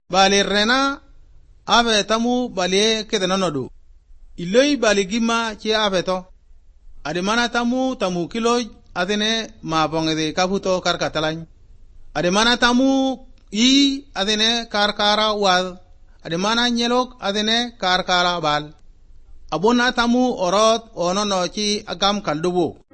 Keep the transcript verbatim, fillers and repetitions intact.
bali rena abe tamu bali kedenanodu iloi bali gima ci abeto ade mana tamu tamu kilo adene ma bongede kabuto karkatalany ade mana tamu i adene karkara wal ade mana nyelok adene karkara bal abona tamu orot ono no ci agam kaldubo